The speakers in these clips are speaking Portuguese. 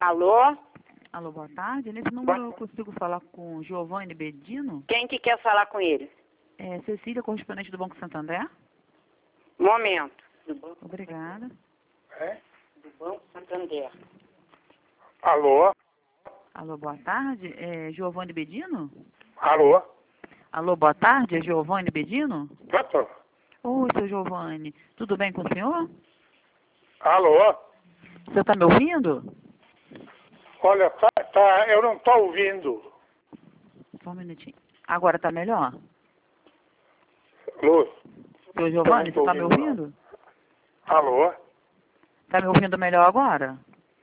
Alô? Alô, boa tarde. Nesse número eu consigo falar com Giovanni Bedino? Quem que quer falar com ele? É Cecília, correspondente do Banco Santander. Momento. Do Banco, Obrigada. do Banco Santander. Alô? Alô, boa tarde. É Giovanni Bedino? Alô? Alô, boa tarde. É Giovanni Bedino? Doutor? Oi, seu Giovanni. Tudo bem com o senhor? Alô? O senhor está me ouvindo? Olha, eu não estou ouvindo. Só um minutinho. Agora está melhor? Luz. Seu Giovanni, você Eu não tô está me ouvindo, ouvindo? Alô? Está me ouvindo melhor agora?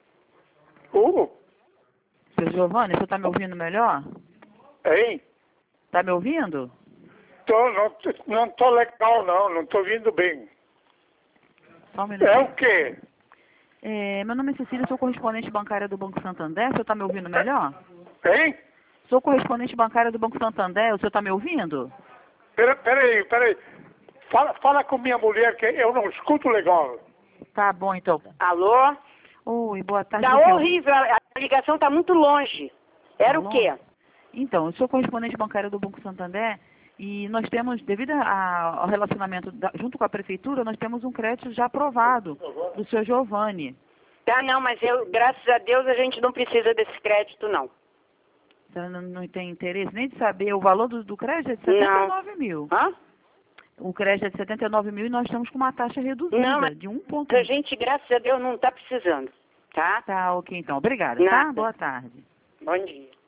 Seu Giovanni, você está me ouvindo melhor? Hein? Está me ouvindo? Não tô legal, não estou ouvindo bem. Só um É minutinho. o quê? Meu nome é Cecília, sou correspondente bancária do Banco Santander. O senhor está me ouvindo melhor? Hein? Sou correspondente bancária do Banco Santander. O senhor está me ouvindo? Peraí. Fala com minha mulher que eu não escuto legal. Tá bom, então. Alô? Oi, boa tarde. Tá Você- horrível, a ligação tá muito longe. Era o quê? Então, eu sou correspondente bancária do Banco Santander e nós temos, devido ao relacionamento junto com a prefeitura, nós temos um crédito já aprovado do senhor Giovanni. Tá, não, mas graças a Deus, a gente não precisa desse crédito, não. Você não tem interesse nem de saber o valor do crédito é de 79 mil. Hã? O crédito é de 79 mil e nós estamos com uma taxa reduzida Não, mas de 1 ponto. a gente, graças a Deus, não tá precisando, tá? Tá, ok, então. Obrigada, tá? Nada. Boa tarde. Bom dia.